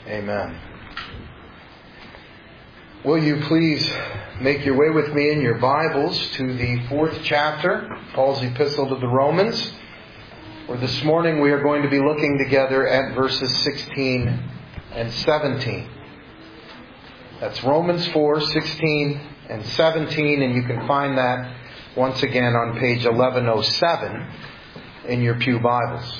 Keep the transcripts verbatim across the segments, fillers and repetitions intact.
Amen. Will you please make your way with me in your Bibles to the fourth chapter, Paul's Epistle to the Romans, where this morning we are going to be looking together at verses sixteen and seventeen. That's Romans four, sixteen and seventeen, and you can find that once again on page eleven oh seven in your pew Bibles.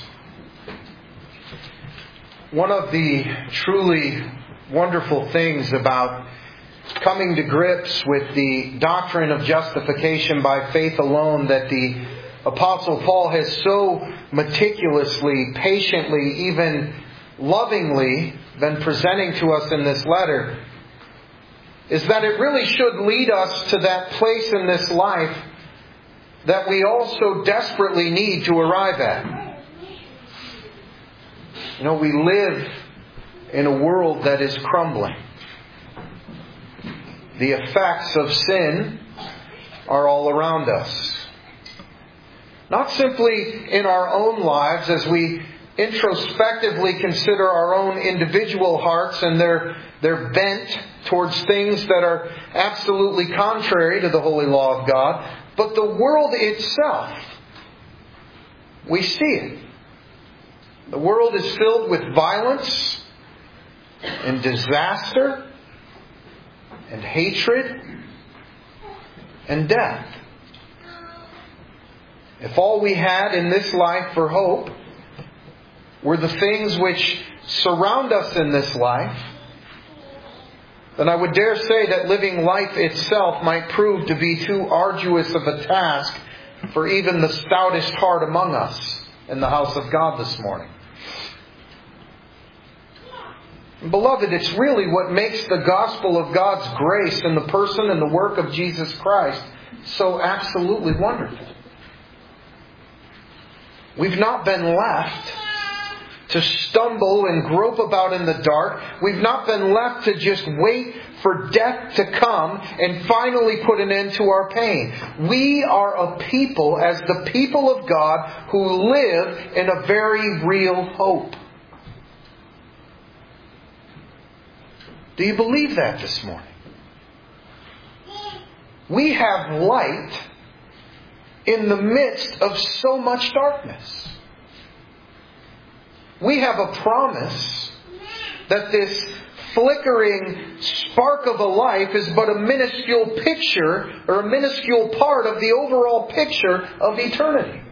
One of the truly wonderful things about coming to grips with the doctrine of justification by faith alone that the Apostle Paul has so meticulously, patiently, even lovingly been presenting to us in this letter is that it really should lead us to that place in this life that we all so desperately need to arrive at. You know, we live in a world that is crumbling. The effects of sin are all around us. Not simply in our own lives as we introspectively consider our own individual hearts and their, their bent towards things that are absolutely contrary to the holy law of God, but the world itself. We see it. The world is filled with violence and disaster and hatred and death. If all we had in this life for hope were the things which surround us in this life, then I would dare say that living life itself might prove to be too arduous of a task for even the stoutest heart among us in the house of God this morning. Beloved, it's really what makes the gospel of God's grace in the person and the work of Jesus Christ so absolutely wonderful. We've not been left to stumble and grope about in the dark. We've not been left to just wait for death to come and finally put an end to our pain. We are a people, as the people of God, who live in a very real hope. Do you believe that this morning? We have light in the midst of so much darkness. We have a promise that this flickering spark of a life is but a minuscule picture or a minuscule part of the overall picture of eternity.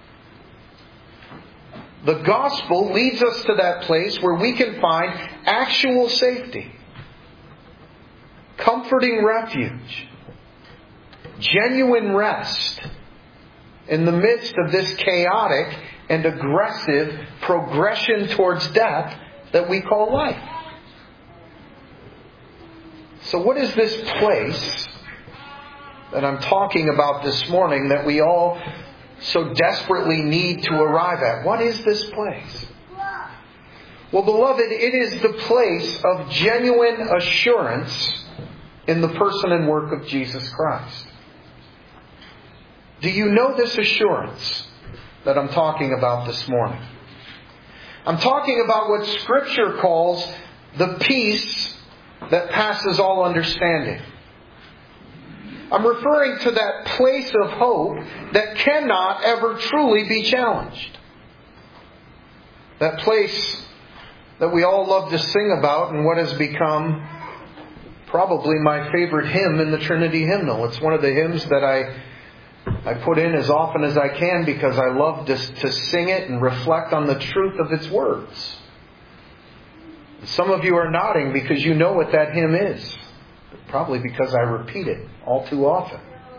The gospel leads us to that place where we can find actual safety, comforting refuge, genuine rest in the midst of this chaotic and aggressive progression towards death that we call life. So what is this place that I'm talking about this morning that we all so desperately need to arrive at? What is this place? Well, beloved, it is the place of genuine assurance in the person and work of Jesus Christ. Do you know this assurance that I'm talking about this morning? I'm talking about what Scripture calls the peace that passes all understanding. I'm referring to that place of hope that cannot ever truly be challenged. That place that we all love to sing about and what has become probably my favorite hymn in the Trinity hymnal. It's one of the hymns that I I put in as often as I can because I love to, to sing it and reflect on the truth of its words. Some of you are nodding because you know what that hymn is. Probably because I repeat it all too often.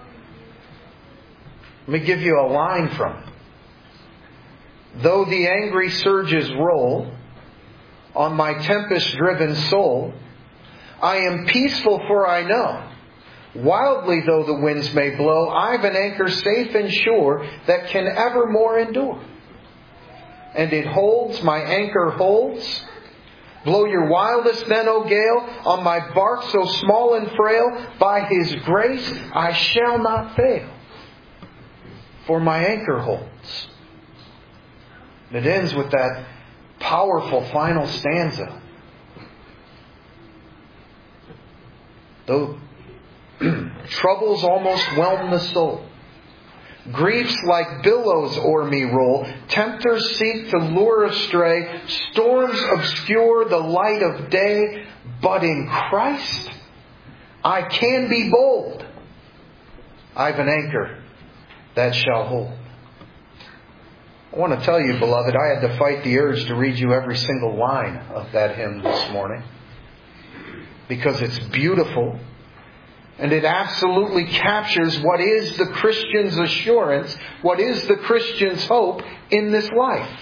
Let me give you a line from it. Though the angry surges roll on my tempest-driven soul, I am peaceful, for I know, wildly though the winds may blow, I've an anchor safe and sure that can evermore endure. And it holds, my anchor holds. Blow your wildest then, O gale, on my bark so small and frail. By His grace I shall not fail, for my anchor holds. And it ends with that powerful final stanza. Though troubles almost whelm the soul, griefs like billows o'er me roll, tempters seek to lure astray, storms obscure the light of day, but in Christ I can be bold. I've an anchor that shall hold. I want to tell you, beloved, I had to fight the urge to read you every single line of that hymn this morning, because it's beautiful. And it absolutely captures what is the Christian's assurance, what is the Christian's hope in this life.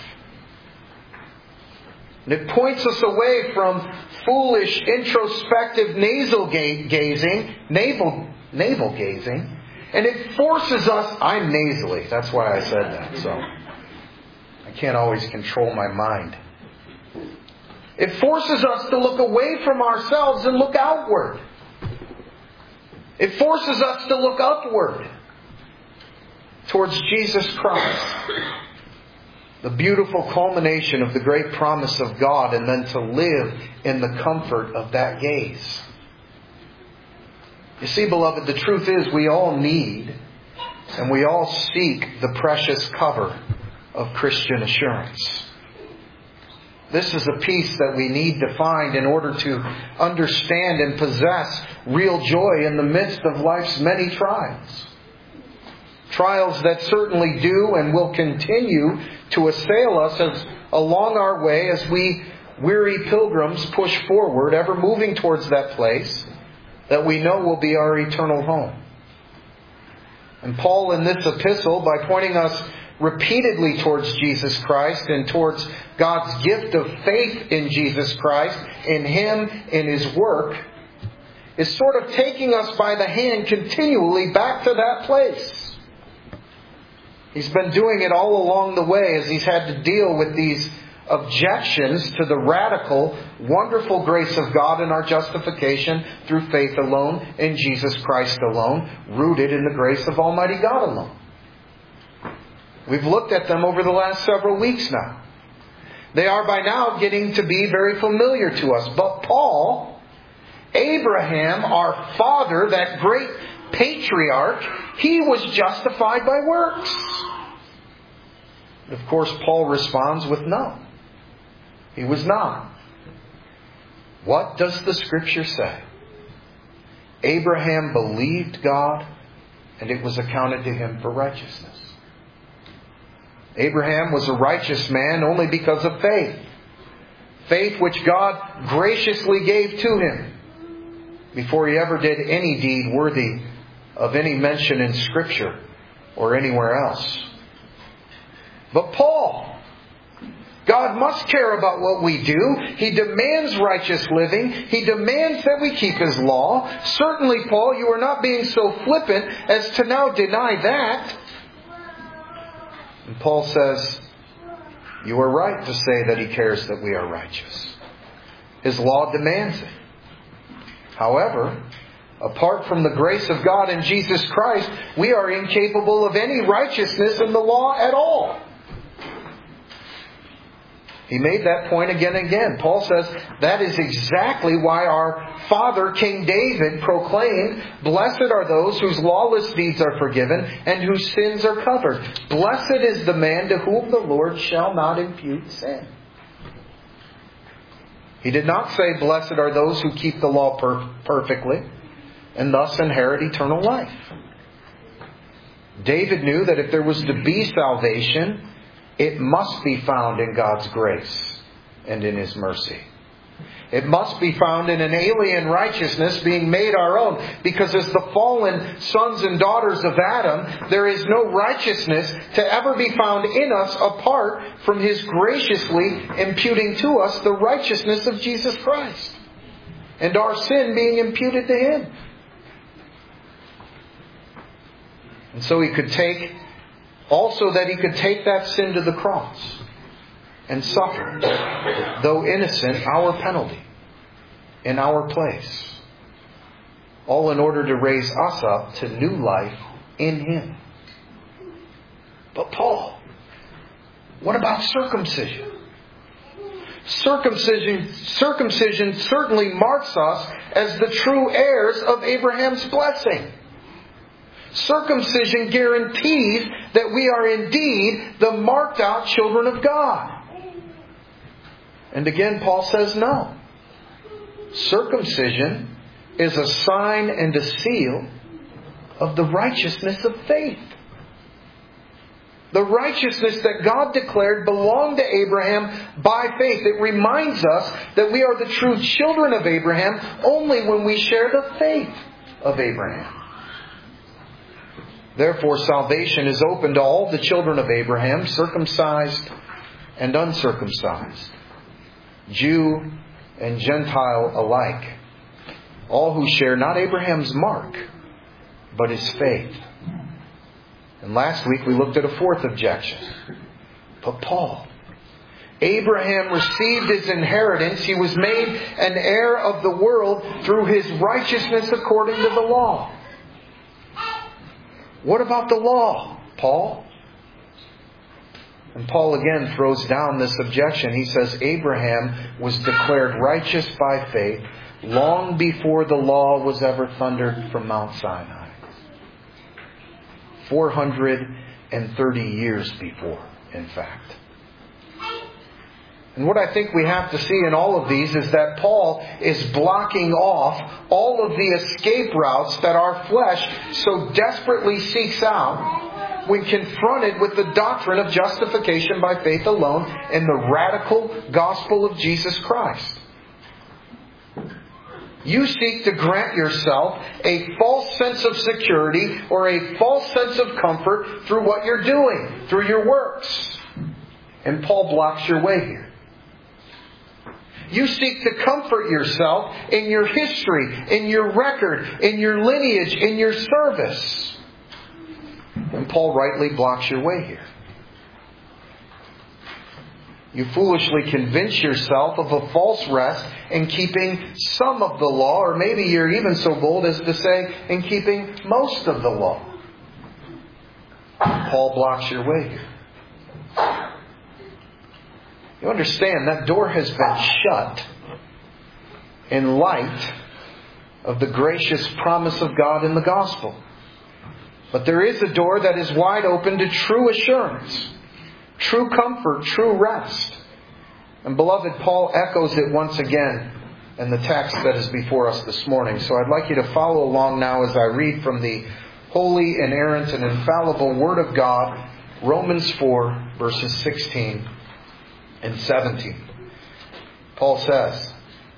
And it points us away from foolish, introspective nasal ga- gazing, navel, navel gazing, and it forces us, I'm nasally, that's why I said that, so I can't always control my mind. It forces us to look away from ourselves and look outward. It forces us to look upward towards Jesus Christ, the beautiful culmination of the great promise of God, and then to live in the comfort of that gaze. You see, beloved, the truth is we all need and we all seek the precious cover of Christian assurance. This is a peace that we need to find in order to understand and possess real joy in the midst of life's many trials. Trials that certainly do and will continue to assail us as, along our way as we weary pilgrims push forward, ever moving towards that place that we know will be our eternal home. And Paul in this epistle, by pointing us repeatedly towards Jesus Christ and towards God's gift of faith in Jesus Christ, in Him, in His work, is sort of taking us by the hand continually back to that place. He's been doing it all along the way as He's had to deal with these objections to the radical, wonderful grace of God in our justification through faith alone, in Jesus Christ alone, rooted in the grace of Almighty God alone. We've looked at them over the last several weeks now. They are by now getting to be very familiar to us. But Paul, Abraham, our father, that great patriarch, he was justified by works. Of course, Paul responds with no. He was not. What does the Scripture say? Abraham believed God, and it was accounted to him for righteousness. Abraham was a righteous man only because of faith. Faith which God graciously gave to him before he ever did any deed worthy of any mention in Scripture or anywhere else. But Paul, God must care about what we do. He demands righteous living. He demands that we keep His law. Certainly, Paul, you are not being so flippant as to now deny that. And Paul says, you are right to say that He cares that we are righteous. His law demands it. However, apart from the grace of God in Jesus Christ, we are incapable of any righteousness in the law at all. He made that point again and again. Paul says that is exactly why our father, King David, proclaimed, blessed are those whose lawless deeds are forgiven and whose sins are covered. Blessed is the man to whom the Lord shall not impute sin. He did not say, blessed are those who keep the law per- perfectly and thus inherit eternal life. David knew that if there was to be salvation, it must be found in God's grace and in His mercy. It must be found in an alien righteousness being made our own. Because as the fallen sons and daughters of Adam, there is no righteousness to ever be found in us apart from His graciously imputing to us the righteousness of Jesus Christ, and our sin being imputed to Him. And so He could take Also that He could take that sin to the cross and suffer, though innocent, our penalty in our place. All in order to raise us up to new life in Him. But Paul, what about circumcision? Circumcision, circumcision certainly marks us as the true heirs of Abraham's blessing. Circumcision guarantees that we are indeed the marked out children of God. And again, Paul says no. Circumcision is a sign and a seal of the righteousness of faith. The righteousness that God declared belonged to Abraham by faith. It reminds us that we are the true children of Abraham only when we share the faith of Abraham. Therefore, salvation is open to all the children of Abraham, circumcised and uncircumcised, Jew and Gentile alike, all who share not Abraham's mark, but his faith. And last week we looked at a fourth objection. But Paul, Abraham received his inheritance. He was made an heir of the world through his righteousness according to the law. What about the law, Paul? And Paul again throws down this objection. He says Abraham was declared righteous by faith long before the law was ever thundered from Mount Sinai. four hundred thirty years before, in fact. And what I think we have to see in all of these is that Paul is blocking off all of the escape routes that our flesh so desperately seeks out when confronted with the doctrine of justification by faith alone and the radical gospel of Jesus Christ. You seek to grant yourself a false sense of security or a false sense of comfort through what you're doing, through your works. And Paul blocks your way here. You seek to comfort yourself in your history, in your record, in your lineage, in your service. And Paul rightly blocks your way here. You foolishly convince yourself of a false rest in keeping some of the law, or maybe you're even so bold as to say, in keeping most of the law. Paul blocks your way here. You understand that door has been shut in light of the gracious promise of God in the gospel. But there is a door that is wide open to true assurance, true comfort, true rest. And beloved, Paul echoes it once again in the text that is before us this morning. So I'd like you to follow along now as I read from the holy, inerrant, and infallible Word of God, Romans four, verses sixteen and seventeen. Paul says,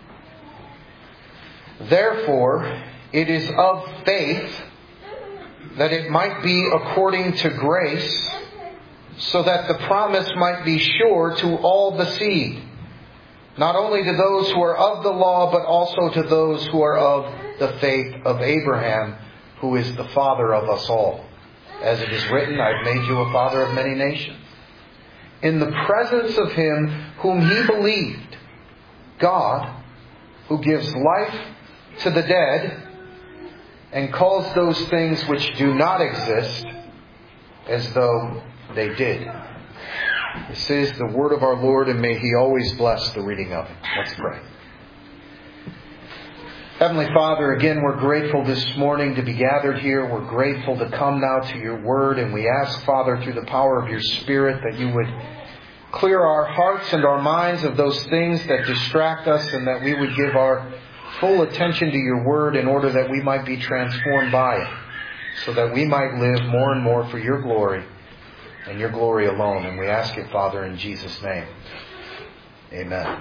"Therefore it is of faith, that it might be according to grace, so that the promise might be sure to all the seed, not only to those who are of the law, but also to those who are of the faith of Abraham, who is the father of us all. As it is written, I've made you a father of many nations. In the presence of him whom he believed, God, who gives life to the dead, and calls those things which do not exist as though they did." This is the word of our Lord, and may He always bless the reading of it. Let's pray. Heavenly Father, again, we're grateful this morning to be gathered here. We're grateful to come now to your word, and we ask, Father, through the power of your Spirit, that you would clear our hearts and our minds of those things that distract us, and that we would give our full attention to your word in order that we might be transformed by it, so that we might live more and more for your glory and your glory alone. And we ask it, Father, in Jesus' name. Amen.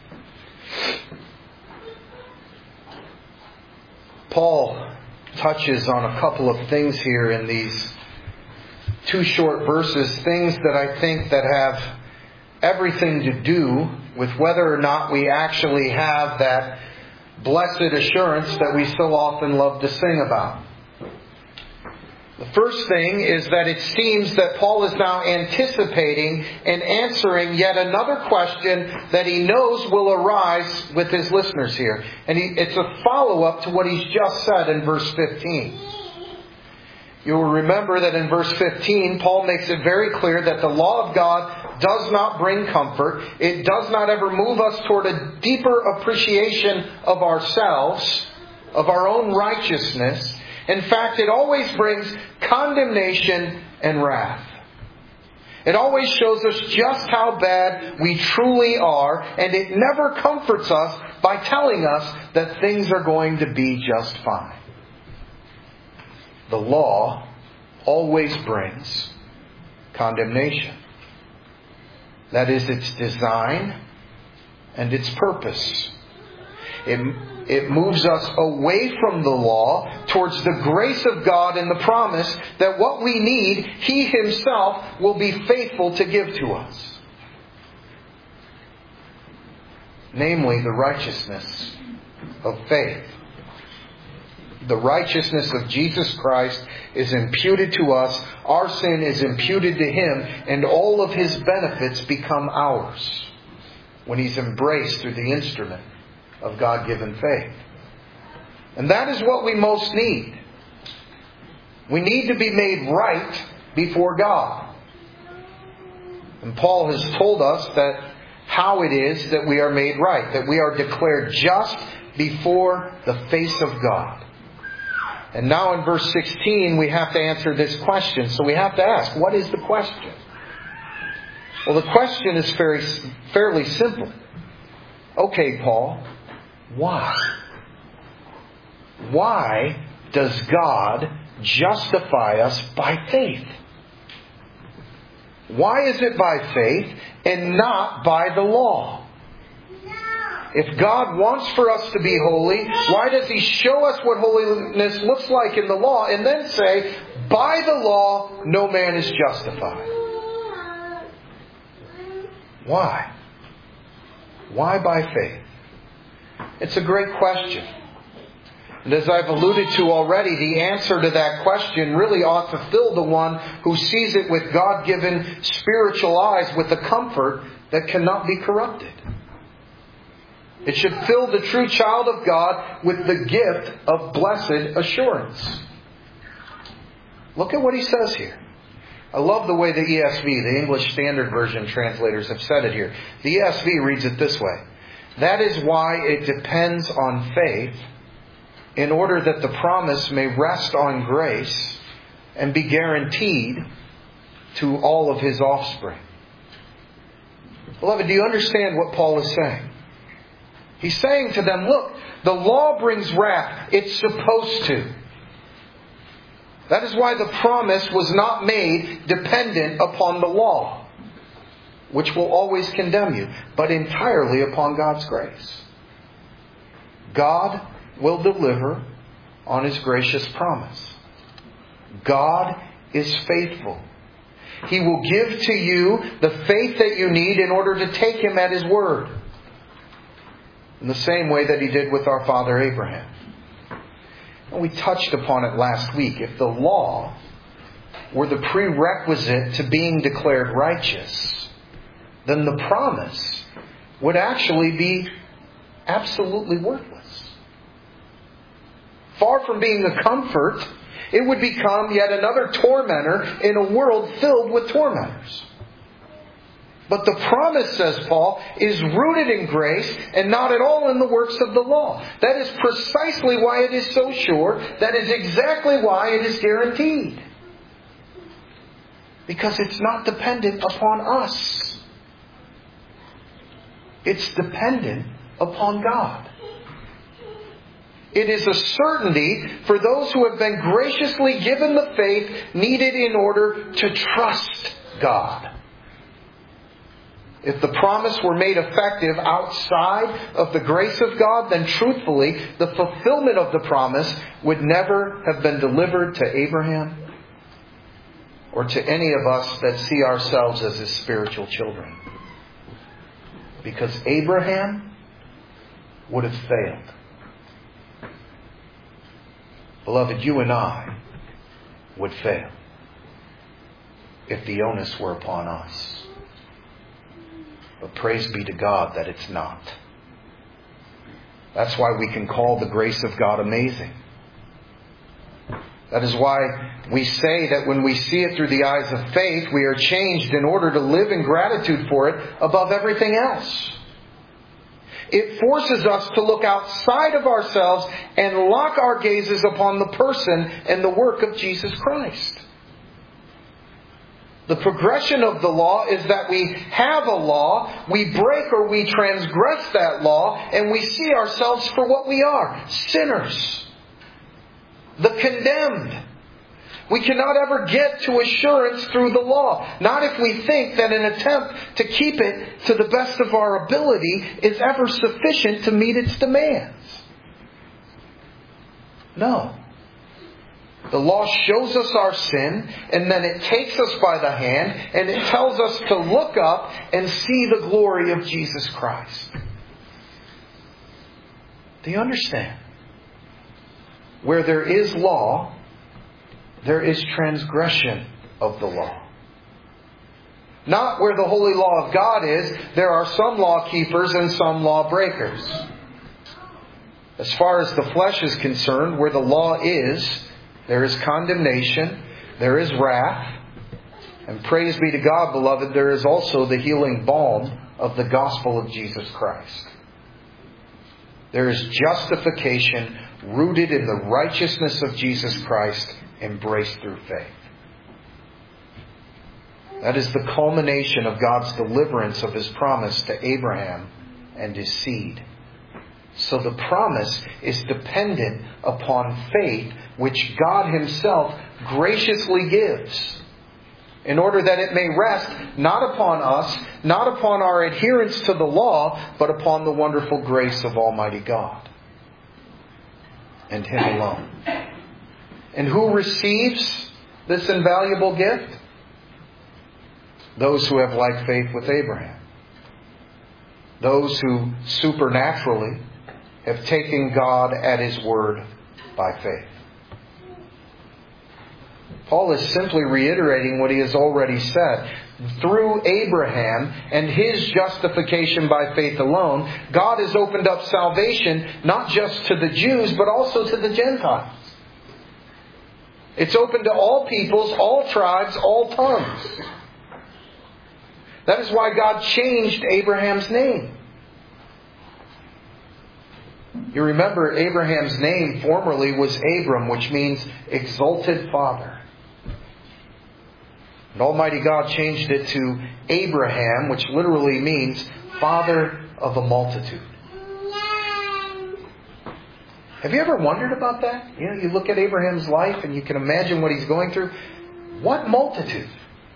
Paul touches on a couple of things here in these two short verses, things that I think that have everything to do with whether or not we actually have that blessed assurance that we so often love to sing about. The first thing is that it seems that Paul is now anticipating and answering yet another question that he knows will arise with his listeners here. And he, it's a follow-up to what he's just said in verse fifteen. You'll remember that in verse fifteen, Paul makes it very clear that the law of God does not bring comfort. It does not ever move us toward a deeper appreciation of ourselves, of our own righteousness. In fact, it always brings condemnation and wrath. It always shows us just how bad we truly are, and it never comforts us by telling us that things are going to be just fine. The law always brings condemnation. That is its design and its purpose. It, it moves us away from the law towards the grace of God and the promise that what we need, He Himself will be faithful to give to us. Namely, the righteousness of faith. The righteousness of Jesus Christ is imputed to us. Our sin is imputed to Him. And all of His benefits become ours when He's embraced through the instrument of God-given faith. And that is what we most need. We need to be made right before God. And Paul has told us that how it is that we are made right. That we are declared just before the face of God. And now in verse sixteen, we have to answer this question. So we have to ask, what is the question? Well, the question is very, fairly simple. Okay, Paul, why? Why does God justify us by faith? Why is it by faith and not by the law? If God wants for us to be holy, why does He show us what holiness looks like in the law and then say, by the law, no man is justified? Why? Why by faith? It's a great question. And as I've alluded to already, the answer to that question really ought to fill the one who sees it with God-given spiritual eyes with a comfort that cannot be corrupted. It should fill the true child of God with the gift of blessed assurance. Look at what he says here. I love the way the E S V, the English Standard Version translators, have said it here. The E S V reads it this way. That is why it depends on faith, in order that the promise may rest on grace and be guaranteed to all of His offspring. Beloved, do you understand what Paul is saying? He's saying to them, look, the law brings wrath. It's supposed to. That is why the promise was not made dependent upon the law, which will always condemn you, but entirely upon God's grace. God will deliver on His gracious promise. God is faithful. He will give to you the faith that you need in order to take Him at His word. In the same way that He did with our father Abraham. And we touched upon it last week. If the law were the prerequisite to being declared righteous, then the promise would actually be absolutely worthless. Far from being a comfort, it would become yet another tormentor in a world filled with tormentors. But the promise, says Paul, is rooted in grace and not at all in the works of the law. That is precisely why it is so sure. That is exactly why it is guaranteed. Because it's not dependent upon us. It's dependent upon God. It is a certainty for those who have been graciously given the faith needed in order to trust God. If the promise were made effective outside of the grace of God, then truthfully, the fulfillment of the promise would never have been delivered to Abraham or to any of us that see ourselves as His spiritual children. Because Abraham would have failed. Beloved, you and I would fail if the onus were upon us. But praise be to God that it's not. That's why we can call the grace of God amazing. That is why we say that when we see it through the eyes of faith, we are changed in order to live in gratitude for it above everything else. It forces us to look outside of ourselves and lock our gazes upon the person and the work of Jesus Christ. The progression of the law is that we have a law, we break or we transgress that law, and we see ourselves for what we are, sinners. The condemned. We cannot ever get to assurance through the law. Not if we think that an attempt to keep it to the best of our ability is ever sufficient to meet its demands. No. The law shows us our sin, and then it takes us by the hand, and it tells us to look up and see the glory of Jesus Christ. Do you understand? Where there is law, there is transgression of the law. Not where the holy law of God is, there are some law keepers and some law breakers. As far as the flesh is concerned, where the law is, there is condemnation, there is wrath, and praise be to God, beloved, there is also the healing balm of the gospel of Jesus Christ. There is justification rooted in the righteousness of Jesus Christ, embraced through faith. That is the culmination of God's deliverance of His promise to Abraham and his seed. So the promise is dependent upon faith, which God Himself graciously gives, in order that it may rest not upon us, not upon our adherence to the law, but upon the wonderful grace of Almighty God. And Him alone. And who receives this invaluable gift? Those who have like faith with Abraham. Those who supernaturally have taken God at His word by faith. Paul is simply reiterating what he has already said. Through Abraham and his justification by faith alone, God has opened up salvation not just to the Jews, but also to the Gentiles. It's open to all peoples, all tribes, all tongues. That is why God changed Abraham's name. You remember Abraham's name formerly was Abram, which means exalted father. And Almighty God changed it to Abraham, which literally means father of a multitude. Have you ever wondered about that? You know, you look at Abraham's life and you can imagine what he's going through. What multitude?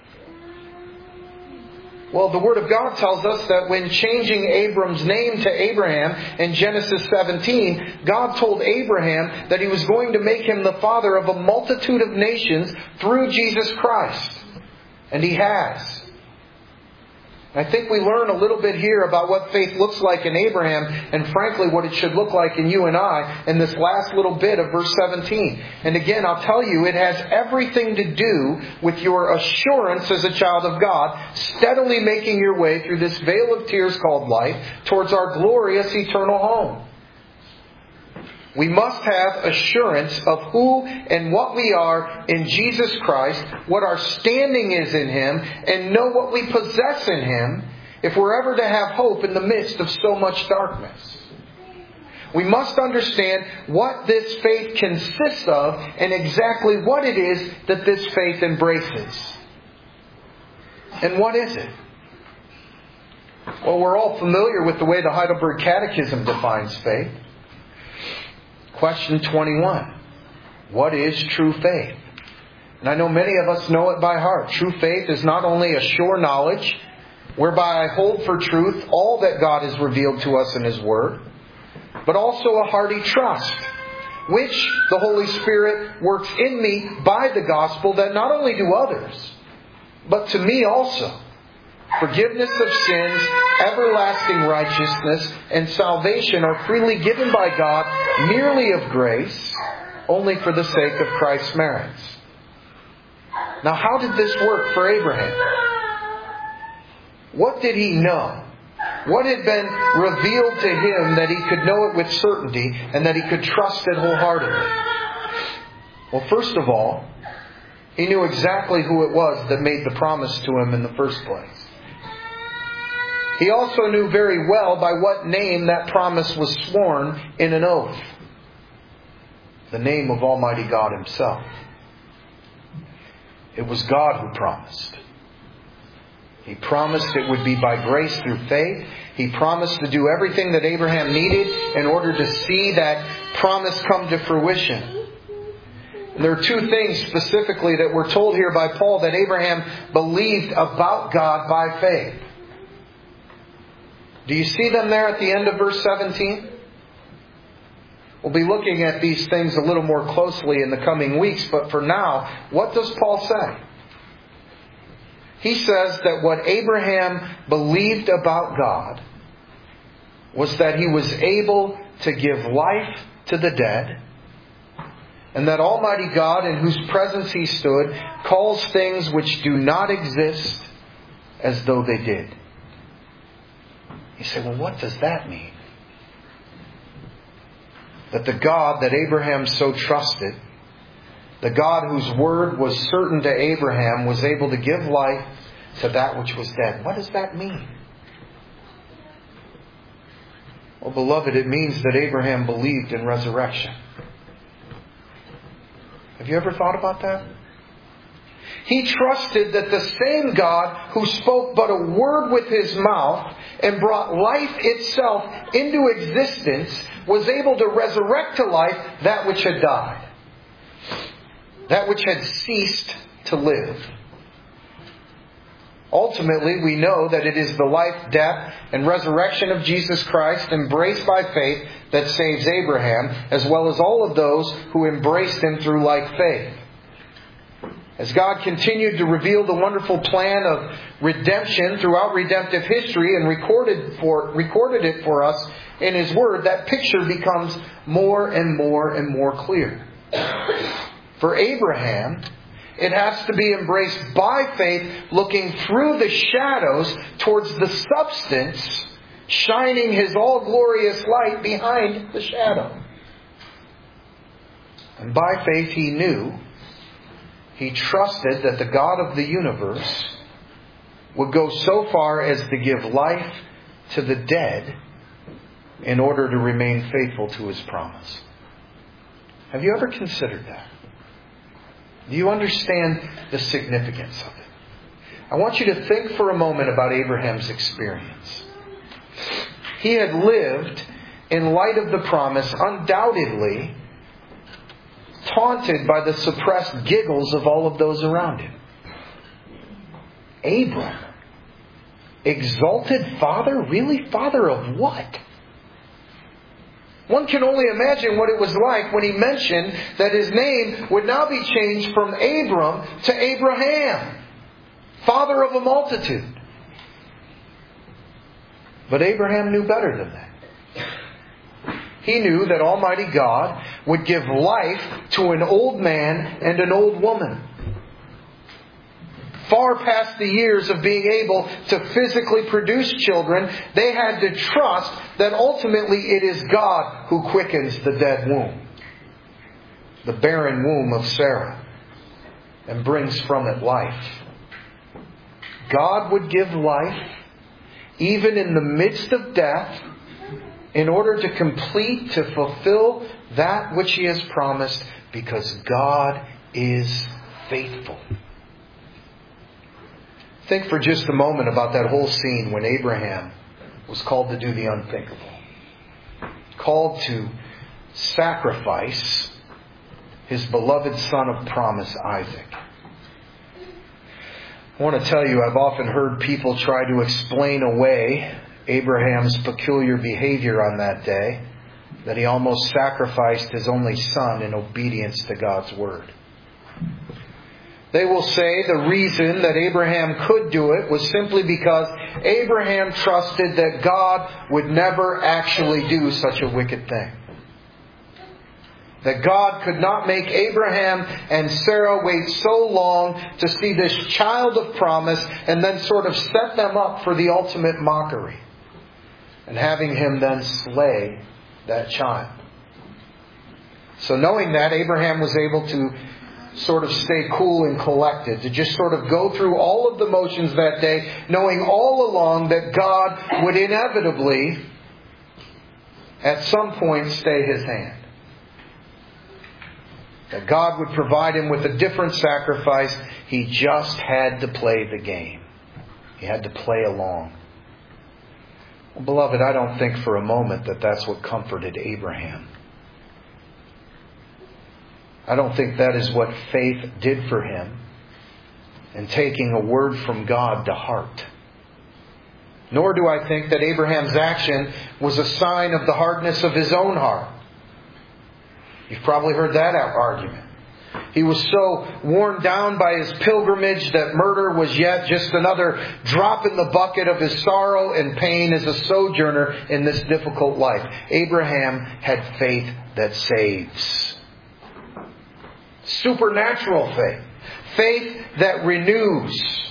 Well, the Word of God tells us that when changing Abram's name to Abraham in Genesis seventeen, God told Abraham that He was going to make him the father of a multitude of nations through Jesus Christ. And He has. I think we learn a little bit here about what faith looks like in Abraham, and frankly what it should look like in you and I in this last little bit of verse seventeen. And again, I'll tell you, it has everything to do with your assurance as a child of God, steadily making your way through this vale of tears called life towards our glorious eternal home. We must have assurance of who and what we are in Jesus Christ, what our standing is in Him, and know what we possess in Him if we're ever to have hope in the midst of so much darkness. We must understand what this faith consists of and exactly what it is that this faith embraces. And what is it? Well, we're all familiar with the way the Heidelberg Catechism defines faith. Question twenty-one. What is true faith? And I know many of us know it by heart. True faith is not only a sure knowledge, whereby I hold for truth all that God has revealed to us in His Word, but also a hearty trust, which the Holy Spirit works in me by the gospel, that not only do others, but to me also, forgiveness of sins, everlasting righteousness, and salvation are freely given by God merely of grace, only for the sake of Christ's merits. Now, how did this work for Abraham? What did he know? What had been revealed to him that he could know it with certainty and that he could trust it wholeheartedly? Well, first of all, he knew exactly who it was that made the promise to him in the first place. He also knew very well by what name that promise was sworn in an oath. The name of Almighty God Himself. It was God who promised. He promised it would be by grace through faith. He promised to do everything that Abraham needed in order to see that promise come to fruition. And there are two things specifically that we're told here by Paul that Abraham believed about God by faith. Do you see them there at the end of verse seventeen? We'll be looking at these things a little more closely in the coming weeks, but for now, what does Paul say? He says that what Abraham believed about God was that He was able to give life to the dead, and that Almighty God, in whose presence he stood, calls things which do not exist as though they did. You say, well, what does that mean? That the God that Abraham so trusted, the God whose word was certain to Abraham, was able to give life to that which was dead. What does that mean? Well, beloved, it means that Abraham believed in resurrection. Have you ever thought about that? He trusted that the same God who spoke but a word with His mouth and brought life itself into existence was able to resurrect to life that which had died. That which had ceased to live. Ultimately, we know that it is the life, death, and resurrection of Jesus Christ, embraced by faith, that saves Abraham, as well as all of those who embraced Him through like faith. As God continued to reveal the wonderful plan of redemption throughout redemptive history and recorded for recorded it for us in His Word, that picture becomes more and more and more clear. For Abraham, it has to be embraced by faith, looking through the shadows towards the substance, shining His all-glorious light behind the shadow. And by faith he knew, he trusted that the God of the universe would go so far as to give life to the dead in order to remain faithful to His promise. Have you ever considered that? Do you understand the significance of it? I want you to think for a moment about Abraham's experience. He had lived in light of the promise, undoubtedly taunted by the suppressed giggles of all of those around him. Abram, exalted father? Really? Father of what? One can only imagine what it was like when he mentioned that his name would now be changed from Abram to Abraham, father of a multitude. But Abraham knew better than that. He knew that Almighty God would give life to an old man and an old woman. Far past the years of being able to physically produce children, they had to trust that ultimately it is God who quickens the dead womb, the barren womb of Sarah, and brings from it life. God would give life even in the midst of death, in order to complete, to fulfill that which He has promised, because God is faithful. Think for just a moment about that whole scene when Abraham was called to do the unthinkable. Called to sacrifice his beloved son of promise, Isaac. I want to tell you, I've often heard people try to explain away Abraham's peculiar behavior on that day, that he almost sacrificed his only son in obedience to God's word. They will say the reason that Abraham could do it was simply because Abraham trusted that God would never actually do such a wicked thing. That God could not make Abraham and Sarah wait so long to see this child of promise and then sort of set them up for the ultimate mockery, and having him then slay that child. So knowing that, Abraham was able to sort of stay cool and collected, to just sort of go through all of the motions that day, knowing all along that God would inevitably, at some point, stay His hand. That God would provide him with a different sacrifice. He just had to play the game. He had to play along. Well, beloved, I don't think for a moment that that's what comforted Abraham. I don't think that is what faith did for him in taking a word from God to heart. Nor do I think that Abraham's action was a sign of the hardness of his own heart. You've probably heard that argument. He was so worn down by his pilgrimage that murder was yet just another drop in the bucket of his sorrow and pain as a sojourner in this difficult life. Abraham had faith that saves. Supernatural faith. Faith that renews.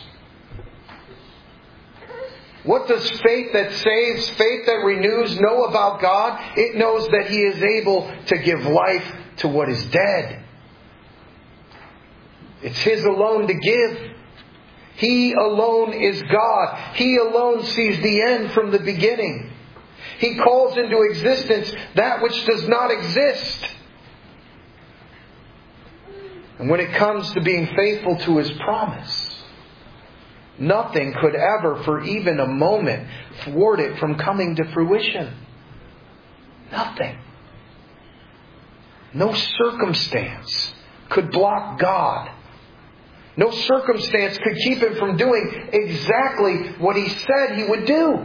What does faith that saves, faith that renews know about God? It knows that He is able to give life to what is dead. It's His alone to give. He alone is God. He alone sees the end from the beginning. He calls into existence that which does not exist. And when it comes to being faithful to His promise, nothing could ever, for even a moment, thwart it from coming to fruition. Nothing. No circumstance could block God. No circumstance could keep Him from doing exactly what He said He would do.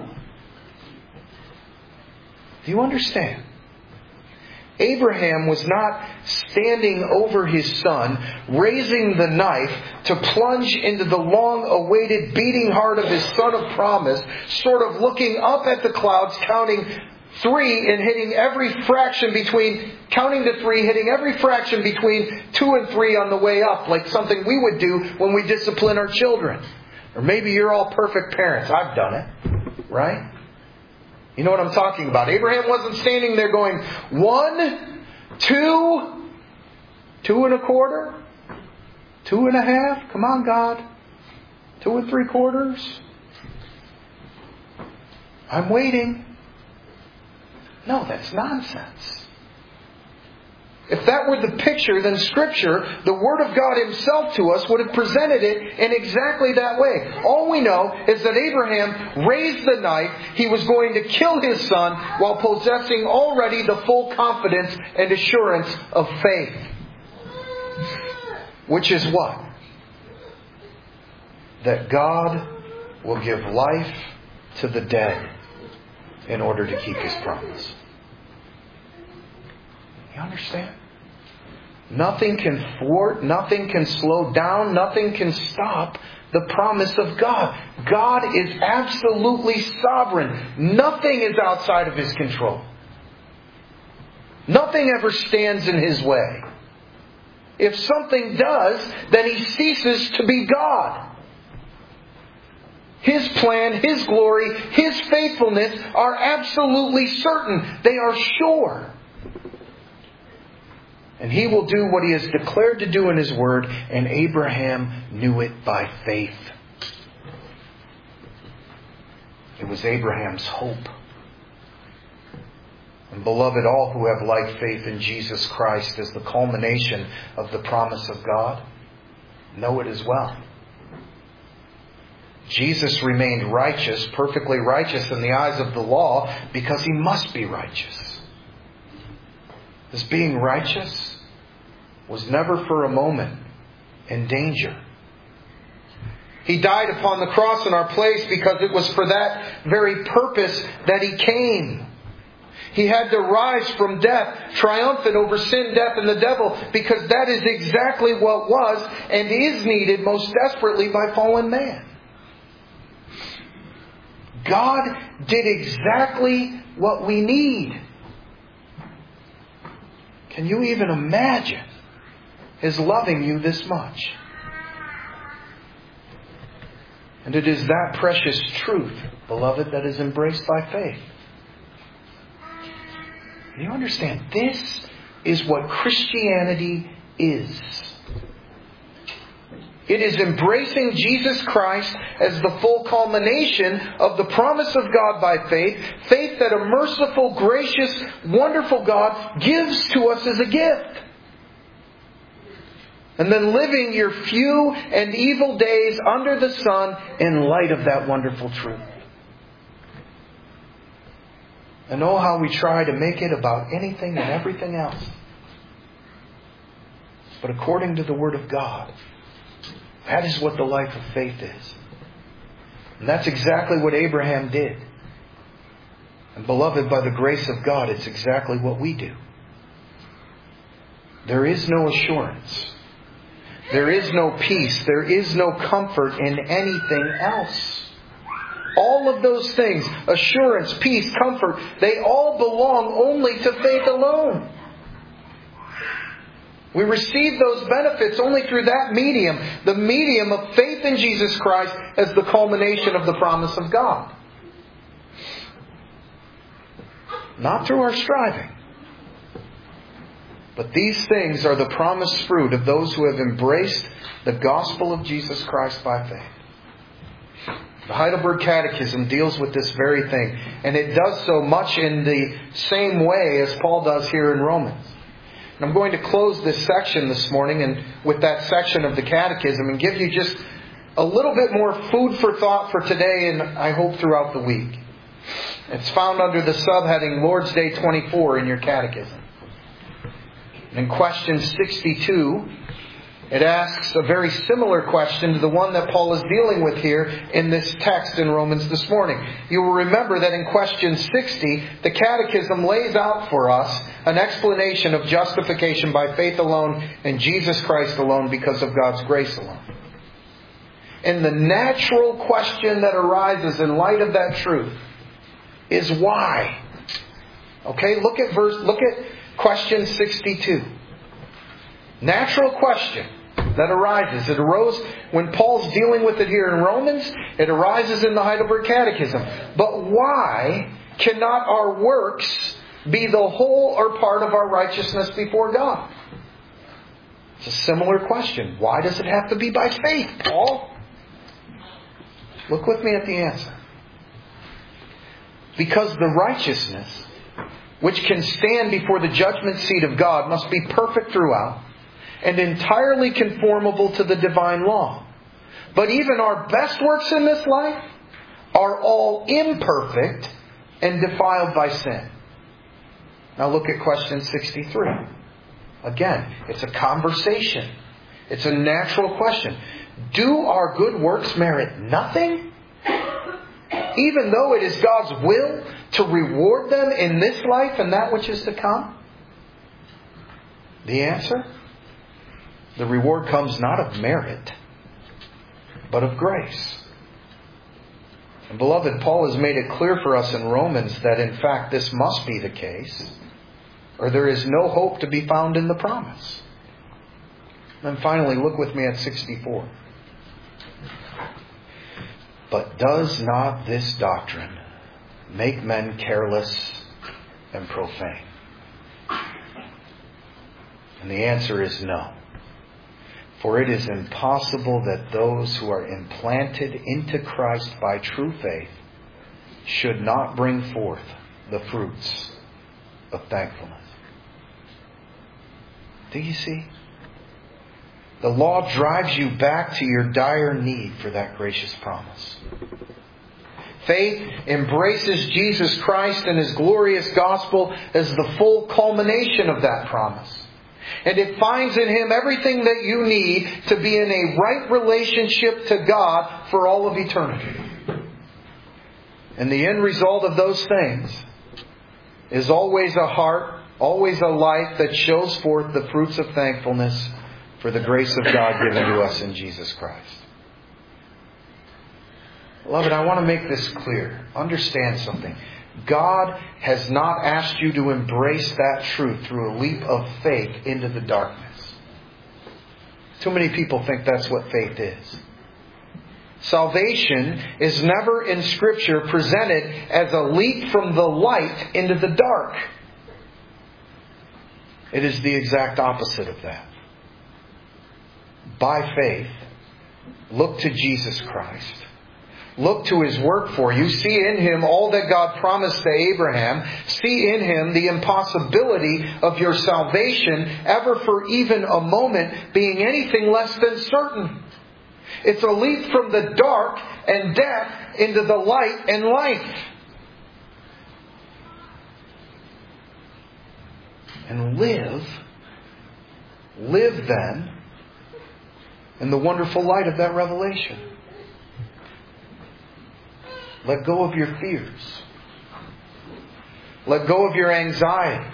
Do you understand? Abraham was not standing over his son, raising the knife to plunge into the long-awaited beating heart of his son of promise, sort of looking up at the clouds, counting three and hitting every fraction between, counting to three, hitting every fraction between two and three on the way up, like something we would do when we discipline our children. Or maybe you're all perfect parents. I've done it, right? You know what I'm talking about. Abraham wasn't standing there going, one, two, two and a quarter, two and a half. Come on, God. Two and three quarters. I'm waiting. No, that's nonsense. If that were the picture, then Scripture, the Word of God Himself to us, would have presented it in exactly that way. All we know is that Abraham raised the knife. He was going to kill his son while possessing already the full confidence and assurance of faith. Which is what? That God will give life to the dead in order to keep His promise. You understand? Nothing can thwart, nothing can slow down, nothing can stop the promise of God. God is absolutely sovereign. Nothing is outside of His control. Nothing ever stands in His way. If something does, then He ceases to be God. His plan, His glory, His faithfulness are absolutely certain. They are sure. And He will do what He has declared to do in His Word, and Abraham knew it by faith. It was Abraham's hope. And beloved, all who have like faith in Jesus Christ as the culmination of the promise of God, know it as well. Jesus remained righteous, perfectly righteous in the eyes of the law, because He must be righteous. His being righteous was never for a moment in danger. He died upon the cross in our place because it was for that very purpose that He came. He had to rise from death, triumphant over sin, death, and the devil, because that is exactly what was and is needed most desperately by fallen man. God did exactly what we need. Can you even imagine His loving you this much? And it is that precious truth, beloved, that is embraced by faith. Do you understand? This is what Christianity is. It is embracing Jesus Christ as the full culmination of the promise of God by faith. Faith that a merciful, gracious, wonderful God gives to us as a gift. And then living your few and evil days under the sun in light of that wonderful truth. And oh, how we try to make it about anything and everything else. But according to the Word of God, that is what the life of faith is. And that's exactly what Abraham did. And beloved, by the grace of God, it's exactly what we do. There is no assurance. There is no peace. There is no comfort in anything else. All of those things, assurance, peace, comfort, they all belong only to faith alone. We receive those benefits only through that medium, the medium of faith in Jesus Christ as the culmination of the promise of God. Not through our striving. But these things are the promised fruit of those who have embraced the gospel of Jesus Christ by faith. The Heidelberg Catechism deals with this very thing. And it does so much in the same way as Paul does here in Romans. I'm going to close this section this morning and with that section of the Catechism and give you just a little bit more food for thought for today and I hope throughout the week. It's found under the subheading Lord's Day twenty-four in your Catechism. In question sixty-two, it asks a very similar question to the one that Paul is dealing with here in this text in Romans this morning. You will remember that in question sixty, the Catechism lays out for us an explanation of justification by faith alone in Jesus Christ alone because of God's grace alone. And the natural question that arises in light of that truth is why? Okay, look at verse, look at question sixty-two. Natural question that arises. It arose when Paul's dealing with it here in Romans. It arises in the Heidelberg Catechism. But why cannot our works be the whole or part of our righteousness before God? It's a similar question. Why does it have to be by faith, Paul? Look with me at the answer. Because the righteousness which can stand before the judgment seat of God must be perfect throughout and entirely conformable to the divine law. But even our best works in this life are all imperfect and defiled by sin. Now look at question sixty-three. Again, it's a conversation. It's a natural question. Do our good works merit nothing? Even though it is God's will to reward them in this life and that which is to come? The answer? The reward comes not of merit, but of grace. And beloved, Paul has made it clear for us in Romans that in fact this must be the case, or there is no hope to be found in the promise. And finally, look with me at sixty-four. But does not this doctrine make men careless and profane? And the answer is no. For it is impossible that those who are implanted into Christ by true faith should not bring forth the fruits of thankfulness. Do you see? The law drives you back to your dire need for that gracious promise. Faith embraces Jesus Christ and His glorious gospel as the full culmination of that promise. And it finds in Him everything that you need to be in a right relationship to God for all of eternity. And the end result of those things is always a heart, always a life that shows forth the fruits of thankfulness for the grace of God given to us in Jesus Christ. Beloved, I want to make this clear. Understand something. God has not asked you to embrace that truth through a leap of faith into the darkness. Too many people think that's what faith is. Salvation is never in Scripture presented as a leap from the light into the dark. It is the exact opposite of that. By faith, look to Jesus Christ. Look to His work for you. See in Him all that God promised to Abraham. See in Him the impossibility of your salvation ever for even a moment being anything less than certain. It's a leap from the dark and death into the light and life. And live, live then in the wonderful light of that revelation. Let go of your fears. Let go of your anxieties.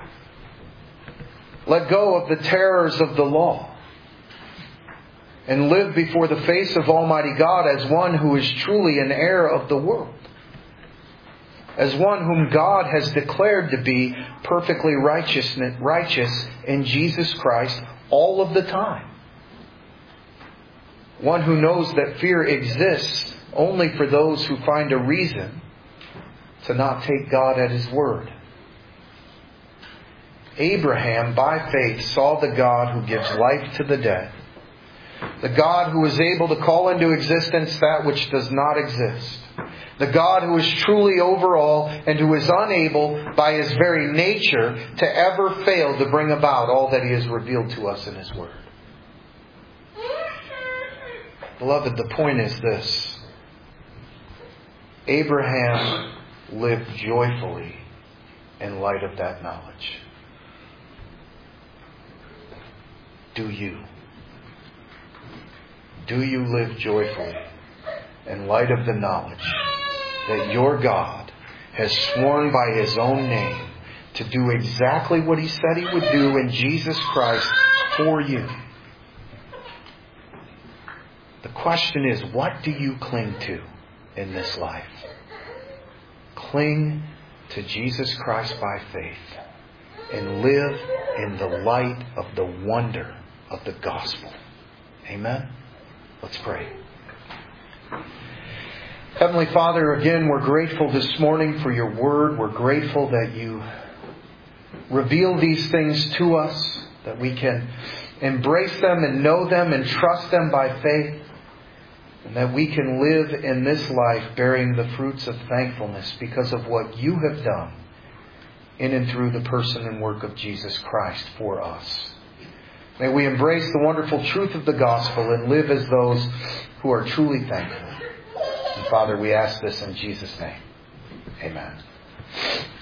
Let go of the terrors of the law. And live before the face of Almighty God as one who is truly an heir of the world. As one whom God has declared to be perfectly righteous, righteous in Jesus Christ all of the time. One who knows that fear exists only for those who find a reason to not take God at His word. Abraham, by faith, saw the God who gives life to the dead. The God who is able to call into existence that which does not exist. The God who is truly over all and who is unable by His very nature to ever fail to bring about all that He has revealed to us in His word. Beloved, the point is this. Abraham lived joyfully in light of that knowledge. Do you? Do you live joyfully in light of the knowledge that your God has sworn by His own name to do exactly what He said He would do in Jesus Christ for you? The question is, what do you cling to in this life? Cling to Jesus Christ by faith and live in the light of the wonder of the gospel. Amen? Let's pray. Heavenly Father, again, we're grateful this morning for your word. We're grateful that you reveal these things to us, that we can embrace them and know them and trust them by faith, and that we can live in this life bearing the fruits of thankfulness because of what you have done in and through the person and work of Jesus Christ for us. May we embrace the wonderful truth of the gospel and live as those who are truly thankful. And Father, we ask this in Jesus' name. Amen.